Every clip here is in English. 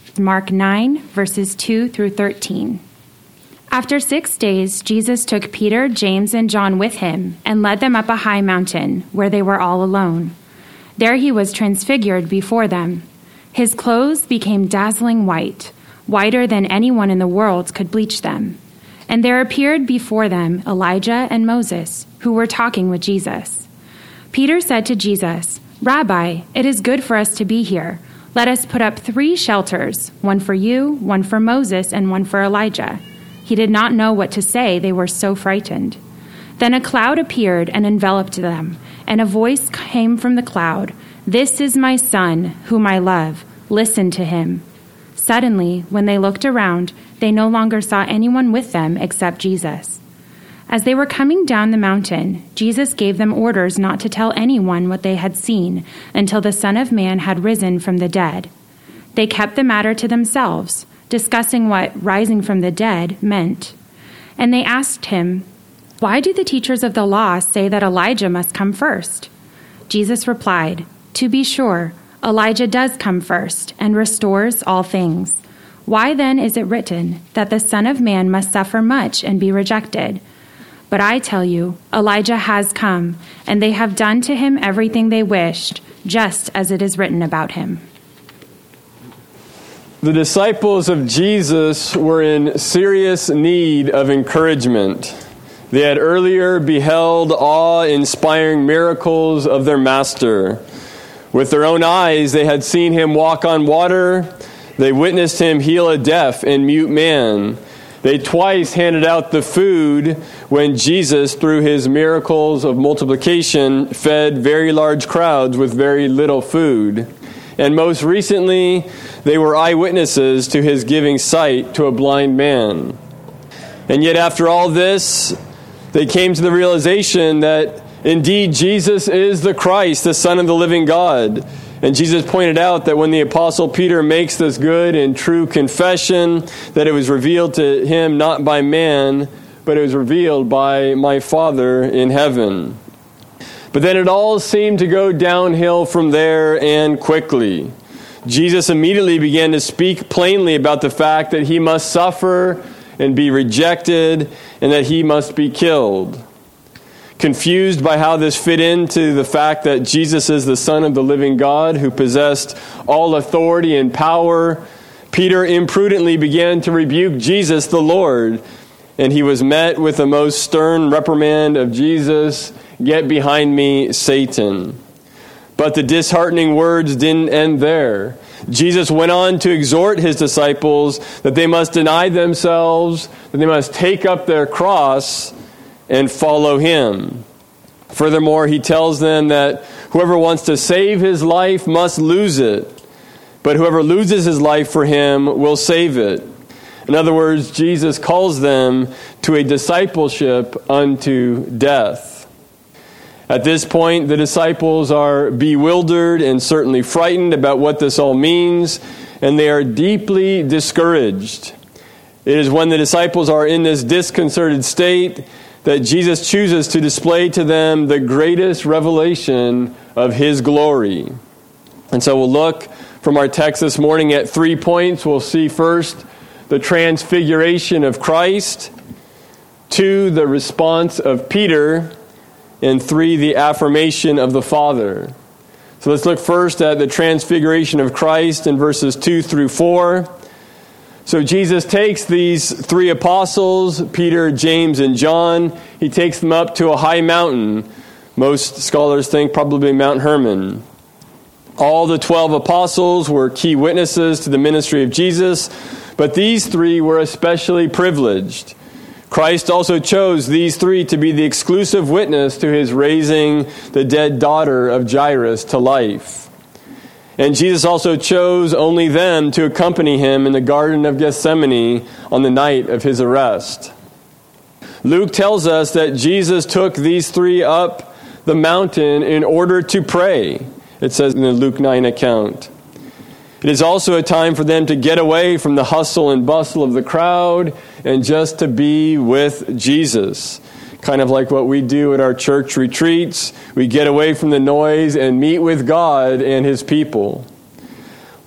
Mark 9, verses 2 through 13. After 6 days, Jesus took Peter, James, and John with him and led them up a high mountain where they were all alone. There he was transfigured before them. His clothes became dazzling white, whiter than anyone in the world could bleach them. And there appeared before them Elijah and Moses, who were talking with Jesus. Peter said to Jesus, "Rabbi, it is good for us to be here. Let us put up 3 shelters, one for you, one for Moses, and one for Elijah." He did not know what to say, they were so frightened. Then a cloud appeared and enveloped them, and a voice came from the cloud, "This is my son, whom I love. Listen to him." Suddenly, when they looked around, they no longer saw anyone with them except Jesus. As they were coming down the mountain, Jesus gave them orders not to tell anyone what they had seen until the Son of Man had risen from the dead. They kept the matter to themselves, discussing what rising from the dead meant. And they asked him, "Why do the teachers of the law say that Elijah must come first?" Jesus replied, "To be sure, Elijah does come first and restores all things. Why then is it written that the Son of Man must suffer much and be rejected? But I tell you, Elijah has come, and they have done to him everything they wished, just as it is written about him." The disciples of Jesus were in serious need of encouragement. They had earlier beheld awe-inspiring miracles of their Master. With their own eyes, they had seen him walk on water. They witnessed him heal a deaf and mute man. They twice handed out the food when Jesus, through his miracles of multiplication, fed very large crowds with very little food. And most recently, they were eyewitnesses to his giving sight to a blind man. And yet after all this, they came to the realization that indeed Jesus is the Christ, the Son of the living God. And Jesus pointed out that when the Apostle Peter makes this good and true confession, that it was revealed to him not by man, but it was revealed by my Father in heaven. But then it all seemed to go downhill from there, and quickly. Jesus immediately began to speak plainly about the fact that he must suffer and be rejected, and that he must be killed. Confused by how this fit into the fact that Jesus is the Son of the living God who possessed all authority and power, Peter imprudently began to rebuke Jesus the Lord, and he was met with the most stern reprimand of Jesus, "Get behind me, Satan." But the disheartening words didn't end there. Jesus went on to exhort his disciples that they must deny themselves, that they must take up their cross and follow him. Furthermore, he tells them that whoever wants to save his life must lose it, but whoever loses his life for him will save it. In other words, Jesus calls them to a discipleship unto death. At this point, the disciples are bewildered and certainly frightened about what this all means, and they are deeply discouraged. It is when the disciples are in this disconcerted state that Jesus chooses to display to them the greatest revelation of his glory. And so we'll look from our text this morning at 3 points. We'll see first the transfiguration of Christ, 2, the response of Peter, and 3, the affirmation of the Father. So let's look first at the transfiguration of Christ in verses 2 through 4. So Jesus takes these 3 apostles, Peter, James, and John. He takes them up to a high mountain. Most scholars think probably Mount Hermon. All the 12 apostles were key witnesses to the ministry of Jesus, but these 3 were especially privileged. Christ also chose these 3 to be the exclusive witness to his raising the dead daughter of Jairus to life. And Jesus also chose only them to accompany him in the Garden of Gethsemane on the night of his arrest. Luke tells us that Jesus took these 3 up the mountain in order to pray. It says in the Luke 9 account. It is also a time for them to get away from the hustle and bustle of the crowd and just to be with Jesus. Kind of like what we do at our church retreats. We get away from the noise and meet with God and his people.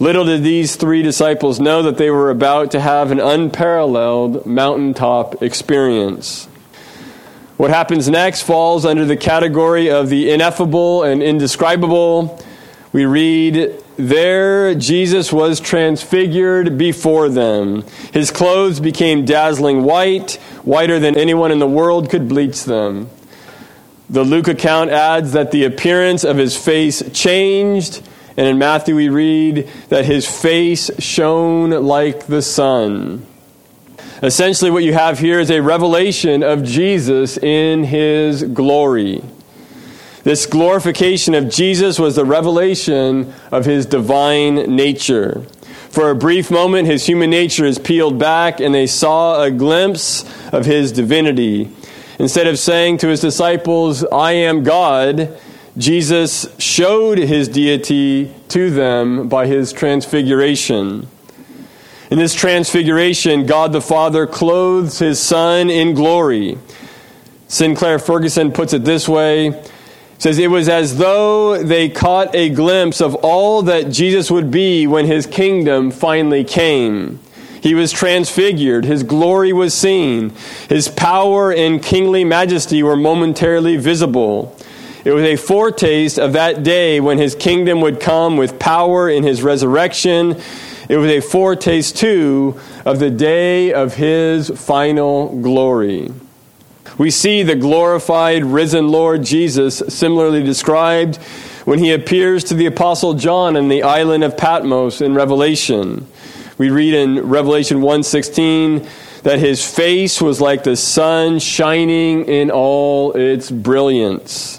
Little did these 3 disciples know that they were about to have an unparalleled mountaintop experience. What happens next falls under the category of the ineffable and indescribable. We read, "There Jesus was transfigured before them. His clothes became dazzling white, whiter than anyone in the world could bleach them." The Luke account adds that the appearance of his face changed, and in Matthew we read that his face shone like the sun. Essentially what you have here is a revelation of Jesus in his glory. This glorification of Jesus was the revelation of his divine nature. For a brief moment, his human nature is peeled back, and they saw a glimpse of his divinity. Instead of saying to his disciples, "I am God," Jesus showed his deity to them by his transfiguration. In this transfiguration, God the Father clothes his Son in glory. Sinclair Ferguson puts it this way. He says, "It was as though they caught a glimpse of all that Jesus would be when his kingdom finally came. He was transfigured. His glory was seen. His power and kingly majesty were momentarily visible. It was a foretaste of that day when his kingdom would come with power in his resurrection. It was a foretaste, too, of the day of his final glory." We see the glorified, risen Lord Jesus similarly described when he appears to the Apostle John on the island of Patmos in Revelation. We read in Revelation 1:16 that his face was like the sun shining in all its brilliance.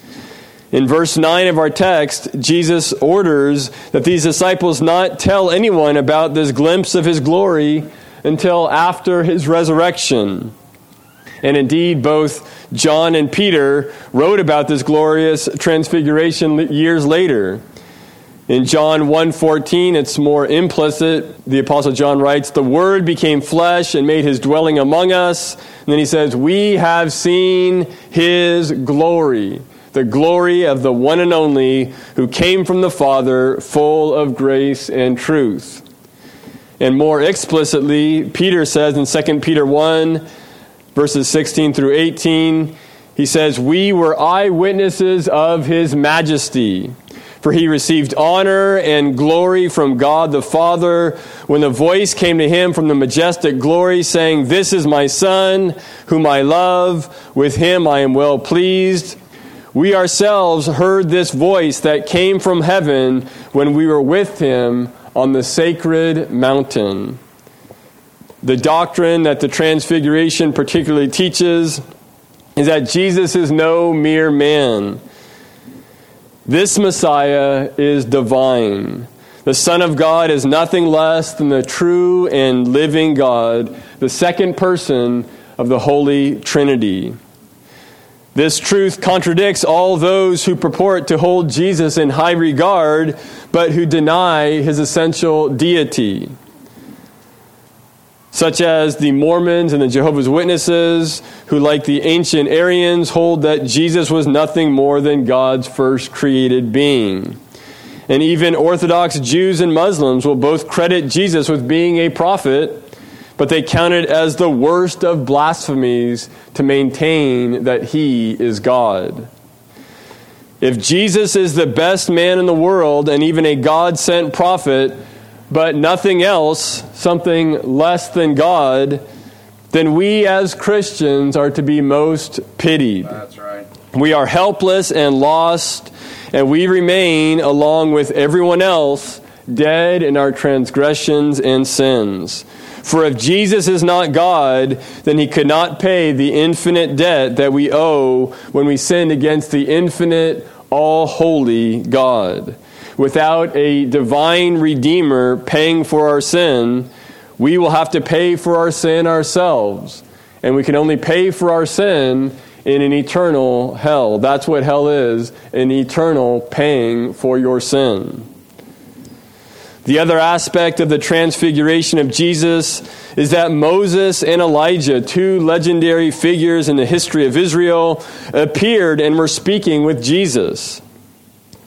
In verse 9 of our text, Jesus orders that these disciples not tell anyone about this glimpse of his glory until after his resurrection. And indeed, both John and Peter wrote about this glorious transfiguration years later. In John 1:14, it's more implicit. The Apostle John writes, "The Word became flesh and made his dwelling among us." And then he says, "We have seen his glory, the glory of the one and only who came from the Father, full of grace and truth." And more explicitly, Peter says in 2 Peter 1, verses 16 through 18, he says, "We were eyewitnesses of his majesty, for he received honor and glory from God the Father when the voice came to him from the majestic glory, saying, 'This is my Son, whom I love. With him I am well pleased.' We ourselves heard this voice that came from heaven when we were with him on the sacred mountain." The doctrine that the Transfiguration particularly teaches is that Jesus is no mere man. This Messiah is divine. The Son of God is nothing less than the true and living God, the second person of the Holy Trinity. This truth contradicts all those who purport to hold Jesus in high regard, but who deny his essential deity, such as the Mormons and the Jehovah's Witnesses, who, like the ancient Arians, hold that Jesus was nothing more than God's first created being. And even Orthodox Jews and Muslims will both credit Jesus with being a prophet, but they count it as the worst of blasphemies to maintain that he is God. If Jesus is the best man in the world and even a God-sent prophet, but nothing else, something less than God, then we as Christians are to be most pitied. That's right. We are helpless and lost, and we remain, along with everyone else, dead in our transgressions and sins. For if Jesus is not God, then he could not pay the infinite debt that we owe when we sinned against the infinite, all-holy God. Without a divine Redeemer paying for our sin, we will have to pay for our sin ourselves. And we can only pay for our sin in an eternal hell. That's what hell is, an eternal paying for your sin. The other aspect of the transfiguration of Jesus is that Moses and Elijah, 2 legendary figures in the history of Israel, appeared and were speaking with Jesus.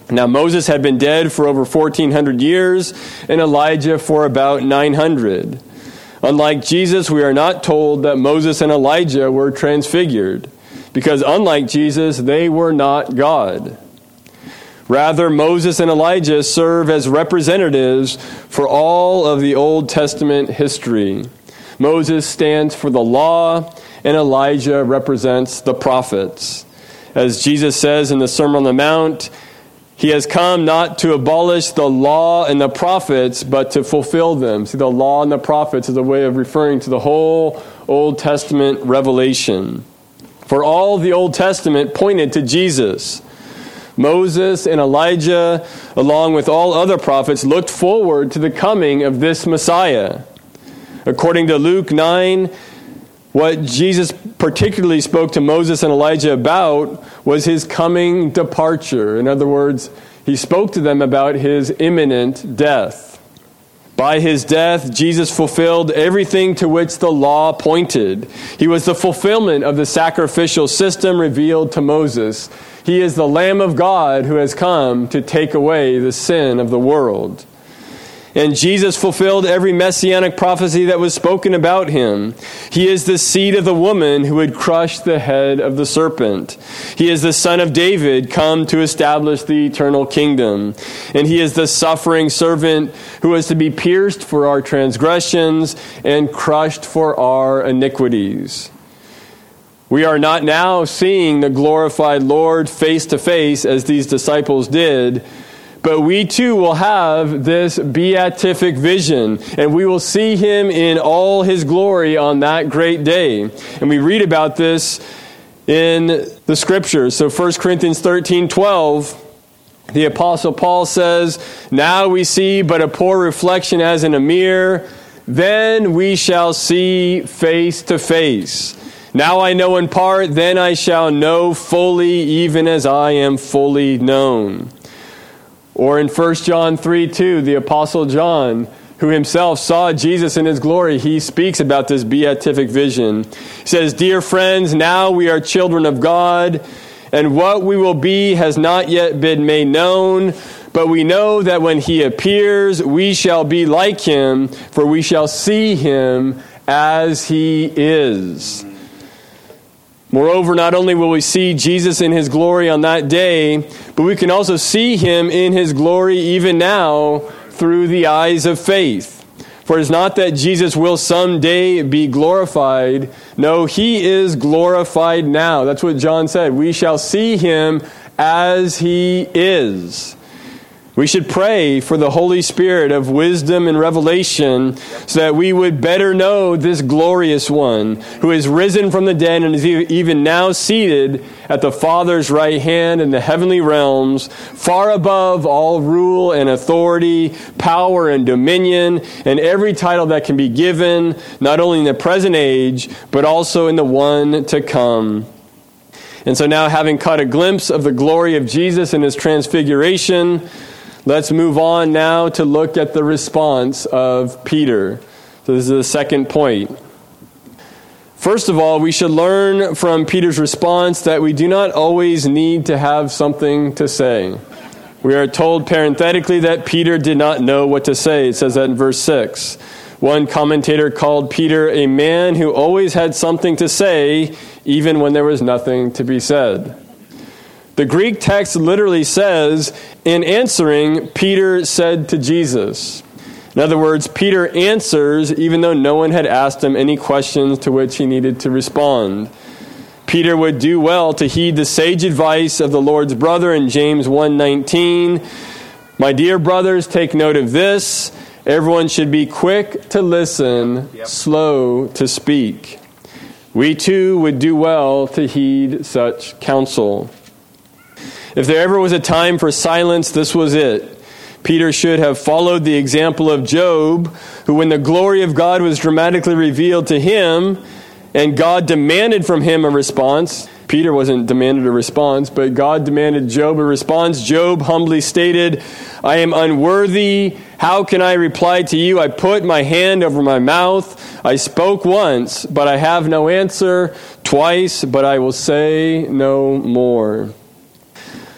Now Moses had been dead for over 1,400 years, and Elijah for about 900. Unlike Jesus, we are not told that Moses and Elijah were transfigured, because unlike Jesus, they were not God. Rather, Moses and Elijah serve as representatives for all of the Old Testament history. Moses stands for the law, and Elijah represents the prophets. As Jesus says in the Sermon on the Mount, he has come not to abolish the law and the prophets, but to fulfill them. See, the law and the prophets is a way of referring to the whole Old Testament revelation. For all the Old Testament pointed to Jesus. Moses and Elijah, along with all other prophets, looked forward to the coming of this Messiah. According to Luke 9, what Jesus particularly spoke to Moses and Elijah about was his coming departure. In other words, he spoke to them about his imminent death. By his death, Jesus fulfilled everything to which the law pointed. He was the fulfillment of the sacrificial system revealed to Moses. He is the Lamb of God who has come to take away the sin of the world. And Jesus fulfilled every messianic prophecy that was spoken about him. He is the seed of the woman who would crush the head of the serpent. He is the Son of David, come to establish the eternal kingdom. And he is the suffering servant who was to be pierced for our transgressions and crushed for our iniquities. We are not now seeing the glorified Lord face to face as these disciples did, but we too will have this beatific vision, and we will see him in all his glory on that great day. And we read about this in the scriptures. So 1 Corinthians 13:12, the Apostle Paul says, "Now we see but a poor reflection as in a mirror, then we shall see face to face. Now I know in part, then I shall know fully, even as I am fully known." Or in 1 John 3:2, the Apostle John, who himself saw Jesus in his glory, he speaks about this beatific vision. He says, "Dear friends, now we are children of God, and what we will be has not yet been made known, but we know that when he appears, we shall be like him, for we shall see him as he is." Moreover, not only will we see Jesus in his glory on that day, but we can also see him in his glory even now through the eyes of faith. For it is not that Jesus will someday be glorified. No, he is glorified now. That's what John said. We shall see him as he is. We should pray for the Holy Spirit of wisdom and revelation so that we would better know this glorious one who is risen from the dead and is even now seated at the Father's right hand in the heavenly realms, far above all rule and authority, power and dominion, and every title that can be given, not only in the present age, but also in the one to come. And so now, having caught a glimpse of the glory of Jesus in his transfiguration, let's move on now to look at the response of Peter. So this is the second point. First of all, we should learn from Peter's response that we do not always need to have something to say. We are told parenthetically that Peter did not know what to say. It says that in verse 6. One commentator called Peter a man who always had something to say, even when there was nothing to be said. The Greek text literally says, in answering, Peter said to Jesus. In other words, Peter answers even though no one had asked him any questions to which he needed to respond. Peter would do well to heed the sage advice of the Lord's brother in James 1:19. "My dear brothers, take note of this. Everyone should be quick to listen, slow to speak." We too would do well to heed such counsel. If there ever was a time for silence, this was it. Peter should have followed the example of Job, who when the glory of God was dramatically revealed to him, and God demanded from him a response. Peter wasn't demanded a response, but God demanded Job a response. Job humbly stated, "I am unworthy. How can I reply to you? I put my hand over my mouth. I spoke once, but I have no answer. Twice, but I will say no more."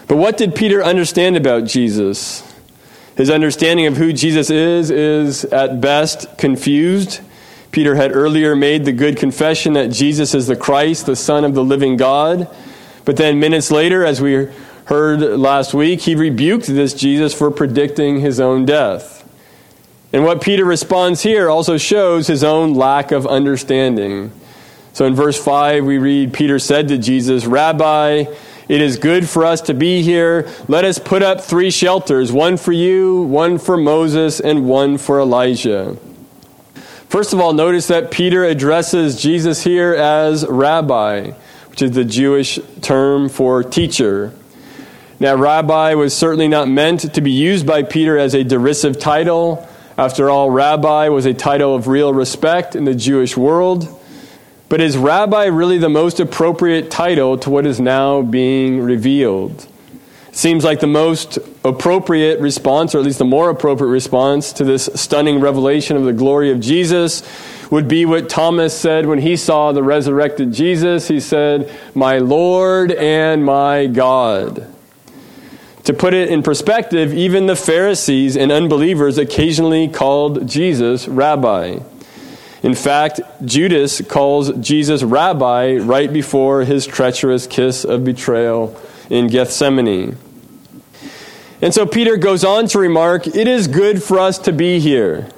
But what did Peter understand about Jesus? His understanding of who Jesus is at best confused. Peter had earlier made the good confession that Jesus is the Christ, the Son of the living God. But then minutes later, as we heard last week, he rebuked this Jesus for predicting his own death. And what Peter responds here also shows his own lack of understanding. So in verse 5, we read, Peter said to Jesus, "Rabbi, it is good for us to be here. Let us put up 3 shelters, one for you, one for Moses, and one for Elijah." First of all, notice that Peter addresses Jesus here as rabbi, which is the Jewish term for teacher. Now, rabbi was certainly not meant to be used by Peter as a derisive title. After all, rabbi was a title of real respect in the Jewish world. But is rabbi really the most appropriate title to what is now being revealed? It seems like the most appropriate response, or at least the more appropriate response to this stunning revelation of the glory of Jesus would be what Thomas said when he saw the resurrected Jesus. He said, "My Lord and my God." To put it in perspective, even the Pharisees and unbelievers occasionally called Jesus rabbi. In fact, Judas calls Jesus rabbi right before his treacherous kiss of betrayal in Gethsemane. And so Peter goes on to remark, "It is good for us to be here."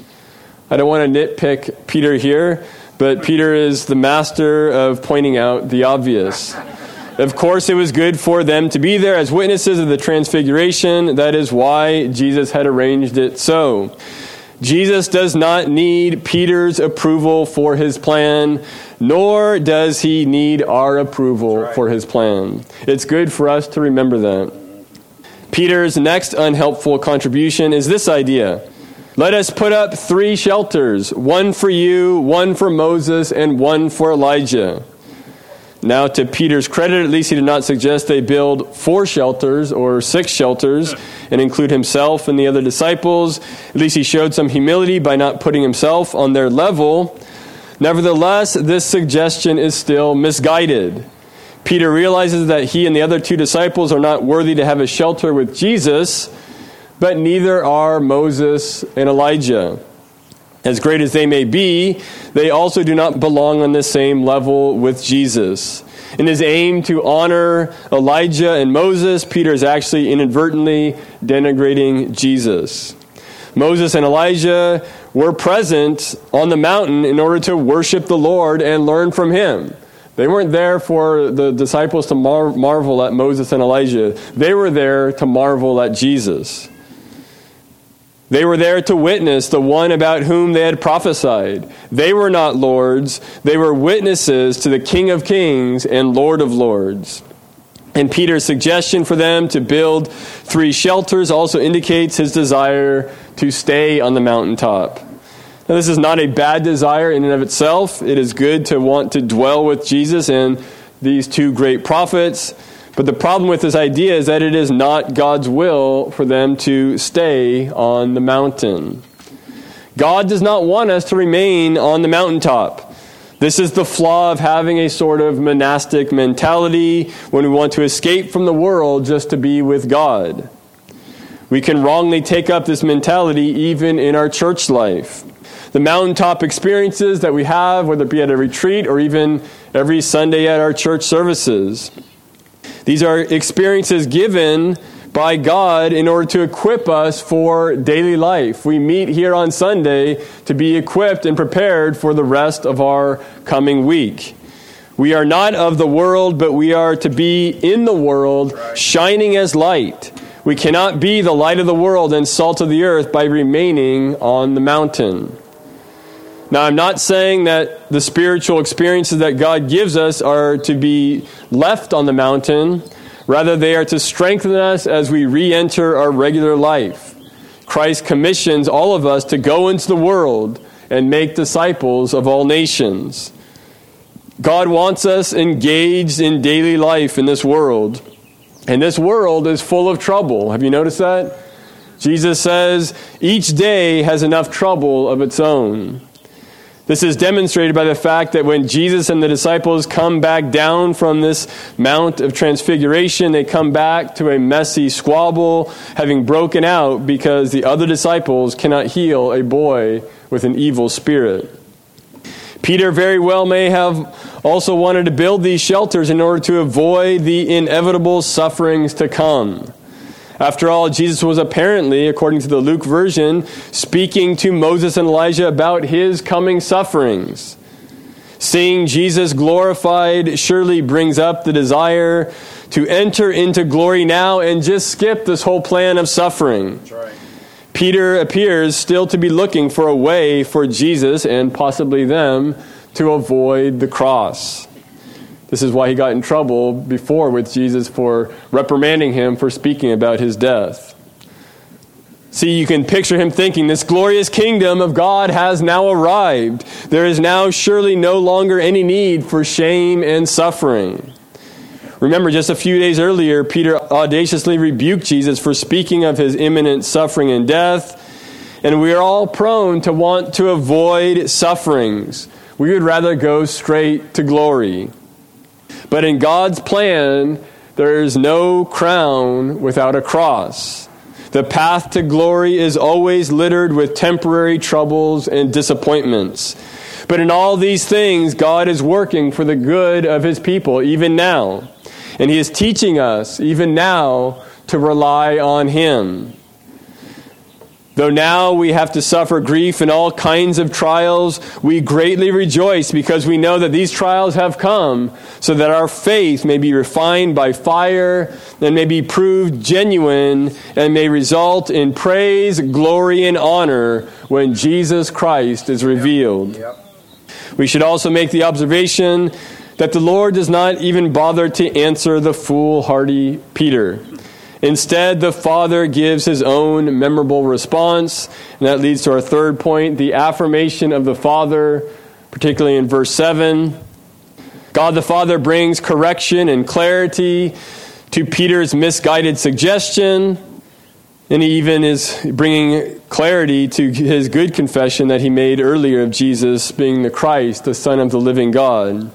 I don't want to nitpick Peter here, but Peter is the master of pointing out the obvious. Of course, it was good for them to be there as witnesses of the transfiguration. That is why Jesus had arranged it so. Jesus does not need Peter's approval for his plan, nor does he need our approval for his plan. It's good for us to remember that. Peter's next unhelpful contribution is this idea. Let us put up 3 shelters, one for you, one for Moses, and one for Elijah. Now, to Peter's credit, at least he did not suggest they build 4 shelters or 6 shelters and include himself and the other disciples. At least he showed some humility by not putting himself on their level. Nevertheless, this suggestion is still misguided. Peter realizes that he and the other 2 disciples are not worthy to have a shelter with Jesus, but neither are Moses and Elijah. As great as they may be, they also do not belong on the same level with Jesus. In his aim to honor Elijah and Moses, Peter is actually inadvertently denigrating Jesus. Moses and Elijah were present on the mountain in order to worship the Lord and learn from him. They weren't there for the disciples to marvel at Moses and Elijah. They were there to marvel at Jesus. They were there to witness the one about whom they had prophesied. They were not lords. They were witnesses to the King of Kings and Lord of Lords. And Peter's suggestion for them to build 3 shelters also indicates his desire to stay on the mountaintop. Now, this is not a bad desire in and of itself. It is good to want to dwell with Jesus and these 2 great prophets. But the problem with this idea is that it is not God's will for them to stay on the mountain. God does not want us to remain on the mountaintop. This is the flaw of having a sort of monastic mentality when we want to escape from the world just to be with God. We can wrongly take up this mentality even in our church life. The mountaintop experiences that we have, whether it be at a retreat or even every Sunday at our church services, these are experiences given by God in order to equip us for daily life. We meet here on Sunday to be equipped and prepared for the rest of our coming week. We are not of the world, but we are to be in the world, shining as light. We cannot be the light of the world and salt of the earth by remaining on the mountain. Now, I'm not saying that the spiritual experiences that God gives us are to be left on the mountain. Rather, they are to strengthen us as we re-enter our regular life. Christ commissions all of us to go into the world and make disciples of all nations. God wants us engaged in daily life in this world. And this world is full of trouble. Have you noticed that? Jesus says each day has enough trouble of its own. This is demonstrated by the fact that when Jesus and the disciples come back down from this Mount of Transfiguration, they come back to a messy squabble, having broken out because the other disciples cannot heal a boy with an evil spirit. Peter very well may have also wanted to build these shelters in order to avoid the inevitable sufferings to come. After all, Jesus was apparently, according to the Luke version, speaking to Moses and Elijah about his coming sufferings. Seeing Jesus glorified surely brings up the desire to enter into glory now and just skip this whole plan of suffering. That's right. Peter appears still to be looking for a way for Jesus and possibly them to avoid the cross. This is why he got in trouble before with Jesus for reprimanding him for speaking about his death. See, you can picture him thinking, this glorious kingdom of God has now arrived. There is now surely no longer any need for shame and suffering. Remember, just a few days earlier, Peter audaciously rebuked Jesus for speaking of his imminent suffering and death. And we are all prone to want to avoid sufferings. We would rather go straight to glory. But in God's plan, there is no crown without a cross. The path to glory is always littered with temporary troubles and disappointments. But in all these things, God is working for the good of his people, even now. And he is teaching us, even now, to rely on him. Though now we have to suffer grief and all kinds of trials, we greatly rejoice because we know that these trials have come so that our faith may be refined by fire and may be proved genuine and may result in praise, glory, and honor when Jesus Christ is revealed. Yep. We should also make the observation that the Lord does not even bother to answer the foolhardy Peter. Instead, the Father gives his own memorable response, and that leads to our third point, the affirmation of the Father, particularly in verse 7. God the Father brings correction and clarity to Peter's misguided suggestion, and he even is bringing clarity to his good confession that he made earlier of Jesus being the Christ, the Son of the living God.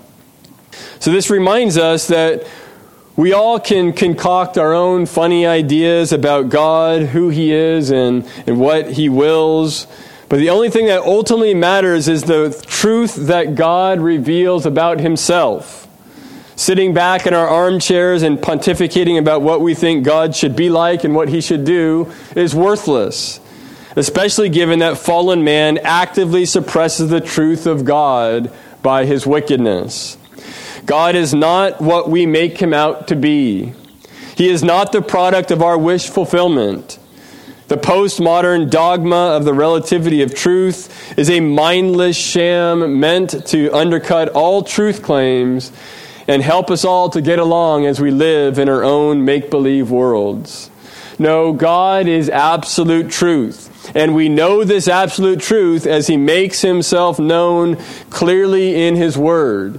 So this reminds us that we all can concoct our own funny ideas about God, who he is, and what he wills. But the only thing that ultimately matters is the truth that God reveals about himself. Sitting back in our armchairs and pontificating about what we think God should be like and what he should do is worthless, especially given that fallen man actively suppresses the truth of God by his wickedness. God is not what we make him out to be. He is not the product of our wish fulfillment. The postmodern dogma of the relativity of truth is a mindless sham meant to undercut all truth claims and help us all to get along as we live in our own make-believe worlds. No, God is absolute truth. And we know this absolute truth as he makes himself known clearly in his word.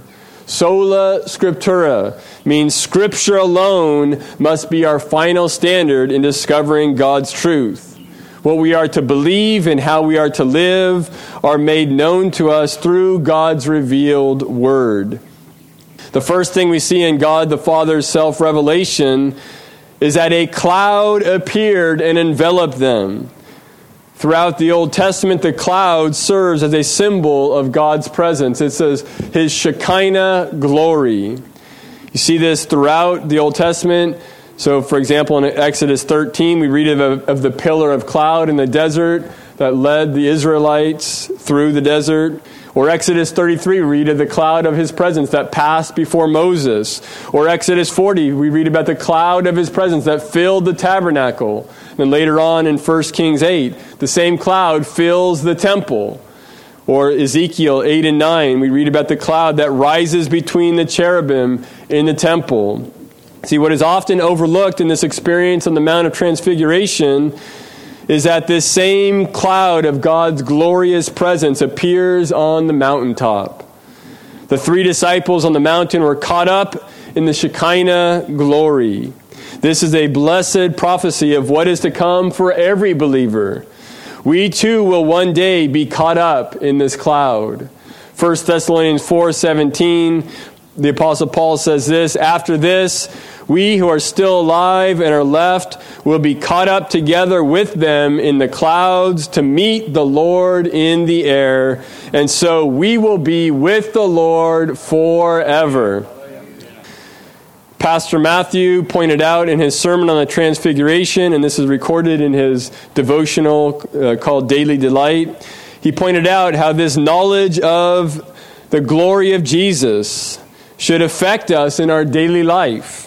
Sola Scriptura means Scripture alone must be our final standard in discovering God's truth. What we are to believe and how we are to live are made known to us through God's revealed word. The first thing we see in God the Father's self-revelation is that a cloud appeared and enveloped them. Throughout the Old Testament, the cloud serves as a symbol of God's presence. It says his Shekinah glory. You see this throughout the Old Testament. So, for example, in Exodus 13, we read of the pillar of cloud in the desert that led the Israelites through the desert. Or Exodus 33, we read of the cloud of his presence that passed before Moses. Or Exodus 40, we read about the cloud of his presence that filled the tabernacle. And later on in 1 Kings 8, the same cloud fills the temple. Or Ezekiel 8 and 9, we read about the cloud that rises between the cherubim in the temple. See, what is often overlooked in this experience on the Mount of Transfiguration is that this same cloud of God's glorious presence appears on the mountaintop. The three disciples on the mountain were caught up in the Shekinah glory. This is a blessed prophecy of what is to come for every believer. We too will one day be caught up in this cloud. 1 Thessalonians 4:17, the Apostle Paul says this, "After this, we who are still alive and are left will be caught up together with them in the clouds to meet the Lord in the air, and so we will be with the Lord forever." Pastor Matthew pointed out in his sermon on the Transfiguration, and this is recorded in his devotional called Daily Delight, he pointed out how this knowledge of the glory of Jesus should affect us in our daily life.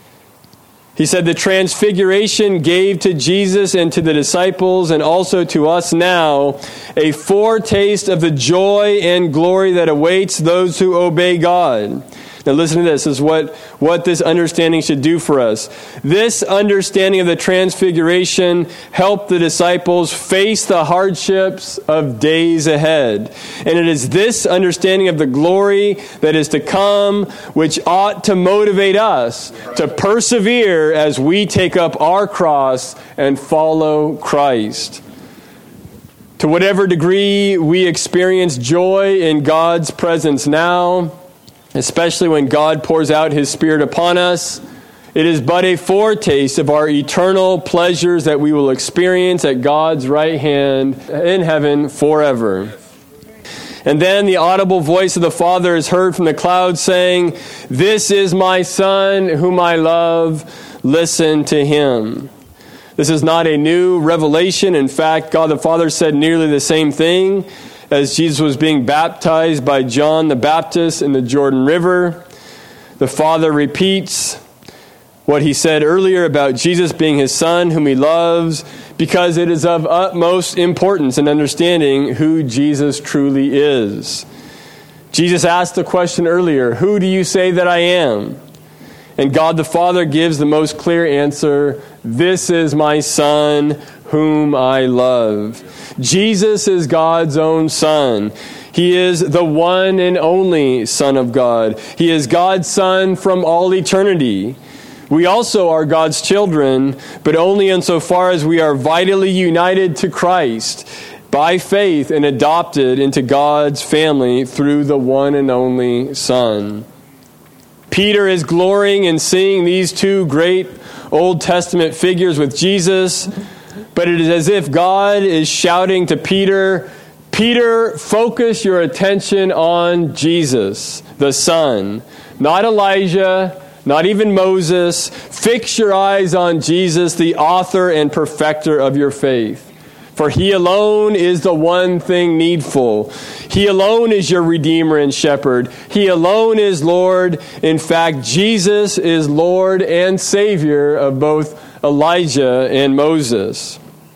He said the Transfiguration gave to Jesus and to the disciples and also to us now a foretaste of the joy and glory that awaits those who obey God. Now listen to this. This is what this understanding should do for us. This understanding of the Transfiguration helped the disciples face the hardships of days ahead. And it is this understanding of the glory that is to come which ought to motivate us to persevere as we take up our cross and follow Christ. To whatever degree we experience joy in God's presence now, especially when God pours out His Spirit upon us, it is but a foretaste of our eternal pleasures that we will experience at God's right hand in heaven forever. And then the audible voice of the Father is heard from the clouds saying, "This is my Son whom I love, listen to Him." This is not a new revelation. In fact, God the Father said nearly the same thing as Jesus was being baptized by John the Baptist in the Jordan River. The Father repeats what He said earlier about Jesus being His Son whom He loves, because it is of utmost importance in understanding who Jesus truly is. Jesus asked the question earlier, "Who do you say that I am?" And God the Father gives the most clear answer, "This is my Son whom I love." Jesus is God's own Son. He is the one and only Son of God. He is God's Son from all eternity. We also are God's children, but only insofar as we are vitally united to Christ by faith and adopted into God's family through the one and only Son. Peter is glorying in seeing these two great Old Testament figures with Jesus, but it is as if God is shouting to Peter, "Peter, focus your attention on Jesus, the Son, not Elijah, not even Moses. Fix your eyes on Jesus, the author and perfecter of your faith. For He alone is the one thing needful. He alone is your Redeemer and Shepherd. He alone is Lord. In fact, Jesus is Lord and Savior of both Elijah and Moses."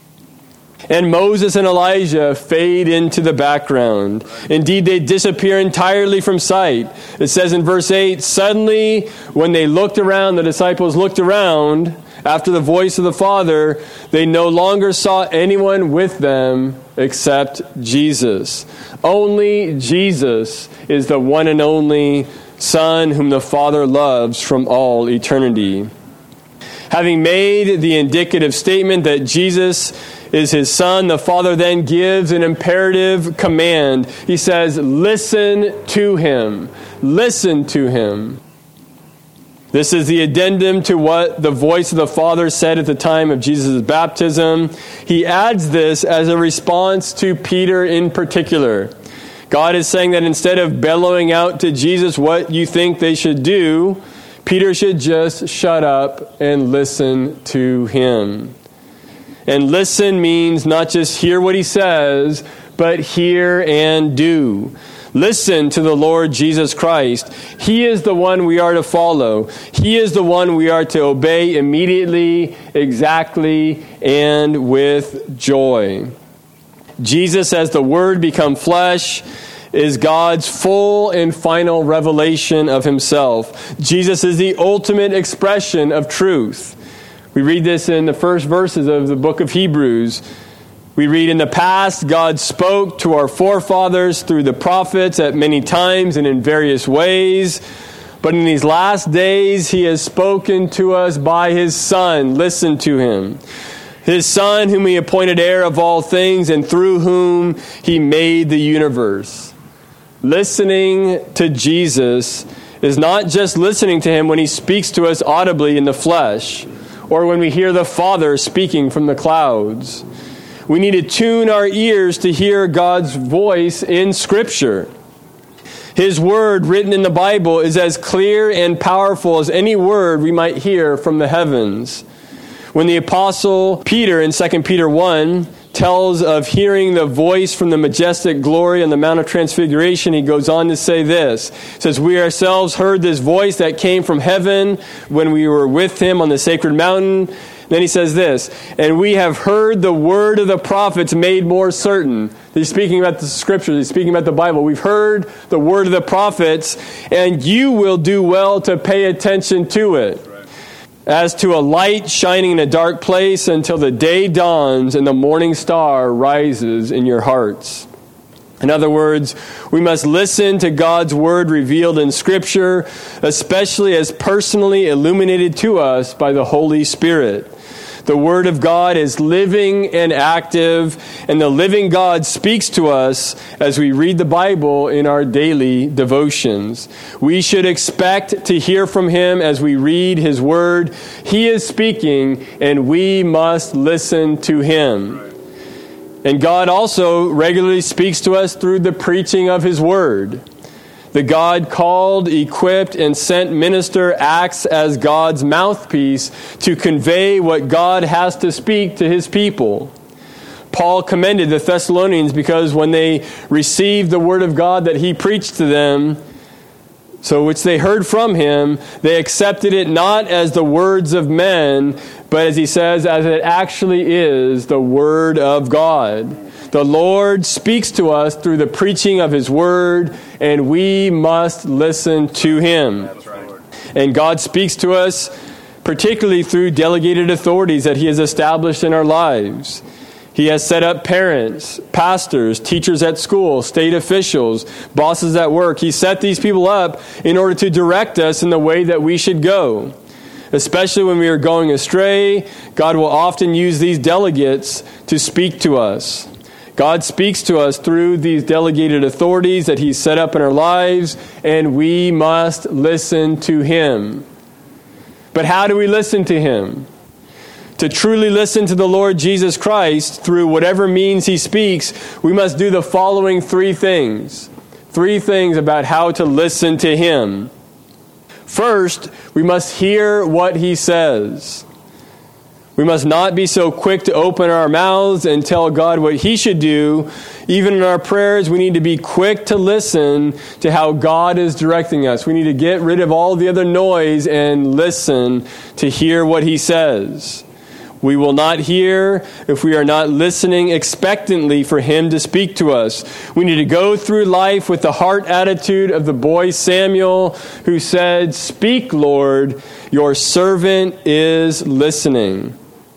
And Moses and Elijah fade into the background. Indeed, they disappear entirely from sight. It says in verse 8, "Suddenly, when they looked around, the disciples looked around after the voice of the Father, they no longer saw anyone with them except Jesus." Only Jesus is the one and only Son whom the Father loves from all eternity. Having made the indicative statement that Jesus is His Son, the Father then gives an imperative command. He says, "Listen to Him. Listen to Him." This is the addendum to what the voice of the Father said at the time of Jesus' baptism. He adds this as a response to Peter in particular. God is saying that instead of bellowing out to Jesus what you think they should do, Peter should just shut up and listen to Him. And listen means not just hear what He says, but hear and do. Listen to the Lord Jesus Christ. He is the one we are to follow. He is the one we are to obey immediately, exactly, and with joy. Jesus, as the Word become flesh, is God's full and final revelation of Himself. Jesus is the ultimate expression of truth. We read this in the first verses of the book of Hebrews. We read, "In the past, God spoke to our forefathers through the prophets at many times and in various ways. But in these last days, He has spoken to us by His Son." Listen to Him. "His Son, whom He appointed heir of all things, and through whom He made the universe." Listening to Jesus is not just listening to him when he speaks to us audibly in the flesh, or when we hear the Father speaking from the clouds. We need to tune our ears to hear God's voice in Scripture. His word written in the Bible is as clear and powerful as any word we might hear from the heavens. When the Apostle Peter in 2 Peter 1 tells of hearing the voice from the majestic glory on the Mount of Transfiguration, he goes on to say this. He says, "We ourselves heard this voice that came from heaven when we were with him on the sacred mountain." Then he says this, "And we have heard the word of the prophets made more certain." He's speaking about the Scriptures. He's speaking about the Bible. "We've heard the word of the prophets, and you will do well to pay attention to it. As to a light shining in a dark place until the day dawns and the morning star rises in your hearts." In other words, we must listen to God's word revealed in Scripture, especially as personally illuminated to us by the Holy Spirit. The Word of God is living and active, and the living God speaks to us as we read the Bible in our daily devotions. We should expect to hear from Him as we read His Word. He is speaking, and we must listen to Him. And God also regularly speaks to us through the preaching of His Word. The God called, equipped, and sent minister acts as God's mouthpiece to convey what God has to speak to His people. Paul commended the Thessalonians because when they received the word of God that he preached to them, so which they heard from him, they accepted it not as the words of men, but as he says, as it actually is the word of God. The Lord speaks to us through the preaching of His Word, and we must listen to Him. That's right. And God speaks to us particularly through delegated authorities that He has established in our lives. He has set up parents, pastors, teachers at school, state officials, bosses at work. He set these people up in order to direct us in the way that we should go. Especially when we are going astray, God will often use these delegates to speak to us. God speaks to us through these delegated authorities that He's set up in our lives, and we must listen to Him. But how do we listen to Him? To truly listen to the Lord Jesus Christ through whatever means He speaks, we must do the following three things. Three things about how to listen to Him. First, we must hear what He says. We must not be so quick to open our mouths and tell God what He should do. Even in our prayers, we need to be quick to listen to how God is directing us. We need to get rid of all the other noise and listen to hear what He says. We will not hear if we are not listening expectantly for Him to speak to us. We need to go through life with the heart attitude of the boy Samuel, who said, "Speak, Lord, your servant is listening."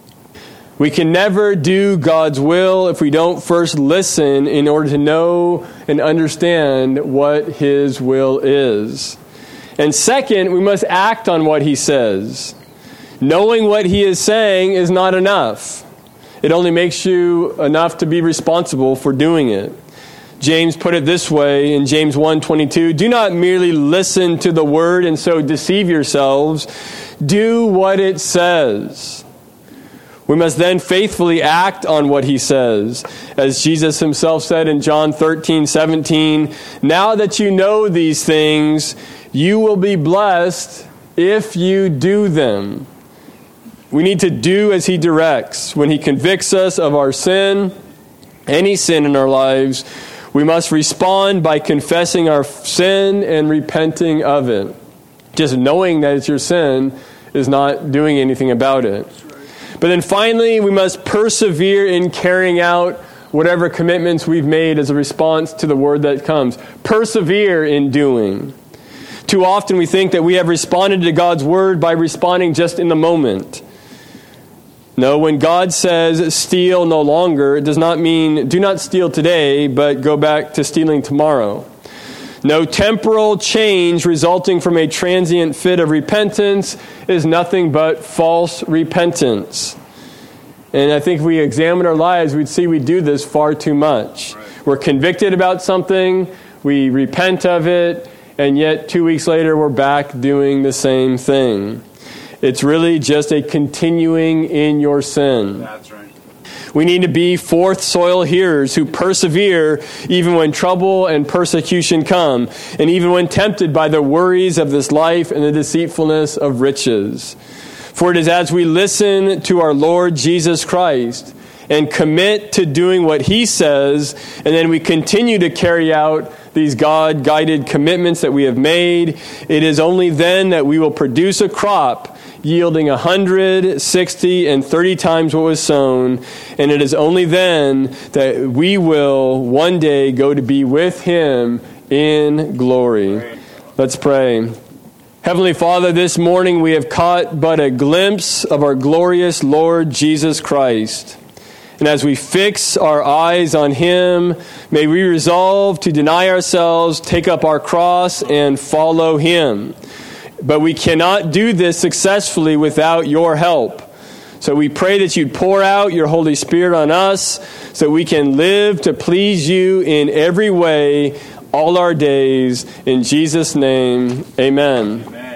We can never do God's will if we don't first listen in order to know and understand what His will is. And second, we must act on what He says. Knowing what He is saying is not enough. It only makes you enough to be responsible for doing it. James put it this way in James 1:22, "Do not merely listen to the word and so deceive yourselves. Do what it says." We must then faithfully act on what He says. As Jesus Himself said in John 13:17, "Now that you know these things, you will be blessed if you do them." We need to do as He directs. When He convicts us of our sin, any sin in our lives, we must respond by confessing our sin and repenting of it. Just knowing that it's your sin is not doing anything about it. But then finally, we must persevere in carrying out whatever commitments we've made as a response to the word that comes. Persevere in doing. Too often we think that we have responded to God's word by responding just in the moment. No, when God says steal no longer, it does not mean do not steal today, but go back to stealing tomorrow. No temporal change resulting from a transient fit of repentance is nothing but false repentance. And I think if we examine our lives, we'd see we do this far too much. We're convicted about something, we repent of it, and yet 2 weeks later we're back doing the same thing. It's really just a continuing in your sin. That's right. We need to be fourth soil hearers who persevere even when trouble and persecution come, and even when tempted by the worries of this life and the deceitfulness of riches. For it is as we listen to our Lord Jesus Christ and commit to doing what He says, and then we continue to carry out these God-guided commitments that we have made, it is only then that we will produce a crop yielding 100, 60, and 30 times what was sown. And it is only then that we will one day go to be with Him in glory. Let's pray. Heavenly Father, this morning we have caught but a glimpse of our glorious Lord Jesus Christ. And as we fix our eyes on Him, may we resolve to deny ourselves, take up our cross, and follow Him. But we cannot do this successfully without your help. So we pray that you'd pour out your Holy Spirit on us so we can live to please you in every way all our days. In Jesus' name, amen.